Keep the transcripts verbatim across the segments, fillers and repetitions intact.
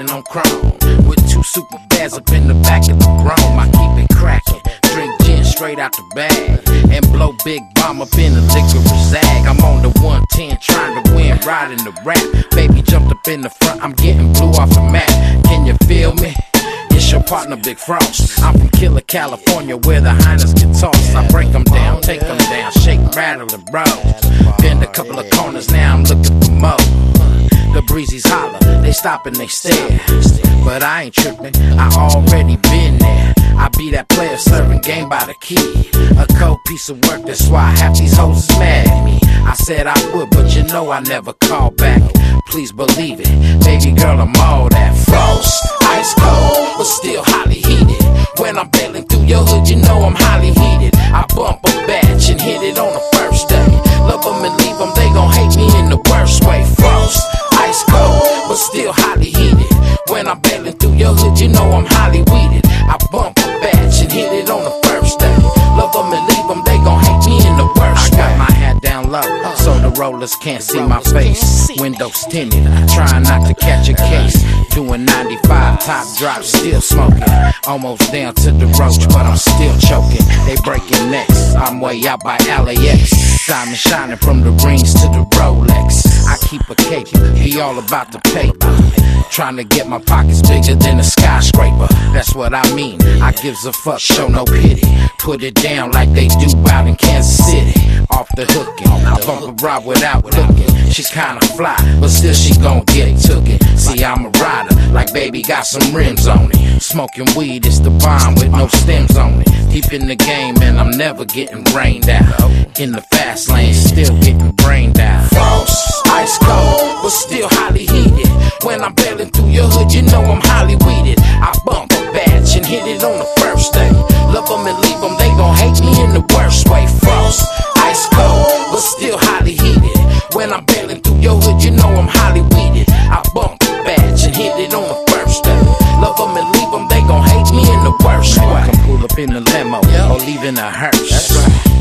riding on chrome with two super bads up in the back of the Chrome. I keep it cracking, drink gin straight out the bag, and blow big bomb up in the liquor zag. I'm on the one ten trying to win, riding the rap. Baby jumped up in the front, I'm getting blue off the map. Can you feel me? It's your partner, Big Frost. I'm from Killer, California, where the hyenas get tossed. I break them down, take them down, shake, rattle, and roll. Bend a couple of corners, now I'm looking for more. The breezes holler, they stop and they stare, but I ain't tripping, I already been there. I be that player serving game by the key. A cold piece of work, that's why half these hoes is mad at me. I said I would, but you know I never call back. Please believe it, baby girl, I'm all that. Frost, ice cold, but still highly heated. When I'm bailing through your hood, you know I'm highly heated. I bump a batch and hit it on the first day. Love them and leave them, they gon' hate me in the worst way. Frost, ice cold, but still highly heated. When I'm bailing through your hood, you know I'm highly weeded. I bump a batch and hit it on the first day. Love them and leave them, they gon' hate me in the worst way. I got my hat down low, so the rollers can't see my face. Windows tinted, trying not to catch a case. Doing ninety-five, top drop, still smoking. Almost down to the roach, but I'm still choking. They breaking necks, I'm way out by L A X. Diamond shining from the rings to the Rolex. I keep a cape, be all about the paper. Trying to get my pockets bigger than a skyscraper. That's what I mean, I gives a fuck, show no pity. Put it down like they do out in Kansas City. Off the hookin', I bump a ride without looking. She kinda fly, but still she gon' get tookin'. See, I'm a rider, like baby got some rims on it. Smoking weed is the bomb with no stems on it. Deep in the game and I'm never getting rained out. In the fast lane, still getting brained out. Frost, ice cold, but still highly heated. When I'm bailing through your hood, you know I'm highly weeded. I bump a batch and hit it on the first day. Love them and leave them, they gon' hate me in the worst way. Frost, ice cold, but still highly heated. When I'm bailing through your hood, you know I'm highly weeded. I bump a batch and hit it on the first day. Love them and leave them, they gon' hate me in the worst way. Come pull up in the limo or leave in a hearse.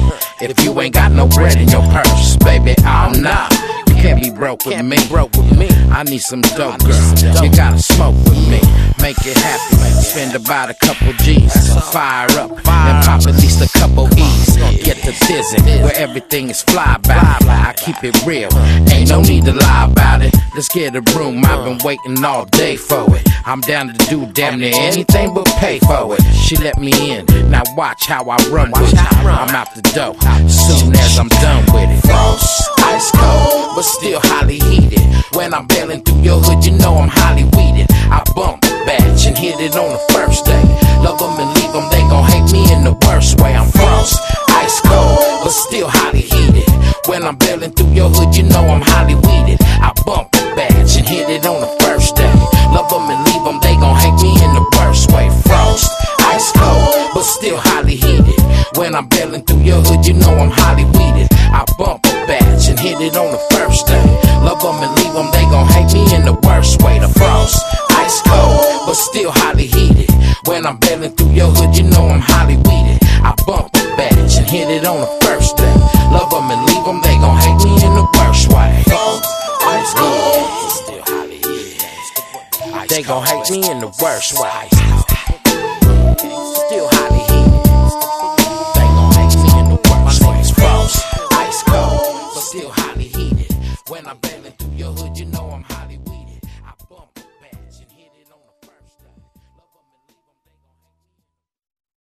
If you ain't got no bread in your purse, baby, I'm not. Can't be broke with me. Broke with me. I need some dope, girl. You gotta smoke with me. Make it happy. Spend about a couple G's. Fire up and pop at least a couple E's. Get to tizzin' where everything is fly by. I keep it real. Ain't no need to lie about it. Let's get a room. I've been waiting all day for it. I'm down to do damn near anything but pay for it. She let me in. Now watch how I run with it. I'm out the door soon as I'm done with it. Frost, ice cold, but still highly heated. When I'm bailing through your hood, you know I'm highly weeded. I bump a batch and hit it on the first day. Love them and leave them, they gon' hate me in the worst way. I'm Frost, ice cold, but still highly heated. When I'm bailing through your hood, you know I'm highly weeded. I bump a batch and hit it on the first day. Love them and leave them, they gon' hate me in the worst way. Frost, ice cold, but still highly heated. When I'm bailing through your hood, you know I'm highly weeded. I bump a batch and hit it on the first day. Love them and leave them, they gon' hate me in the worst way. The Frost, ice cold, but still highly heated. When I'm bailing through your hood, you know I'm highly weeded. I bump a batch and hit it on the first day. Love them and leave them, they gon' hate me in the worst way. Frost, ice cold, still highly heated. They gon' hate me in the worst way.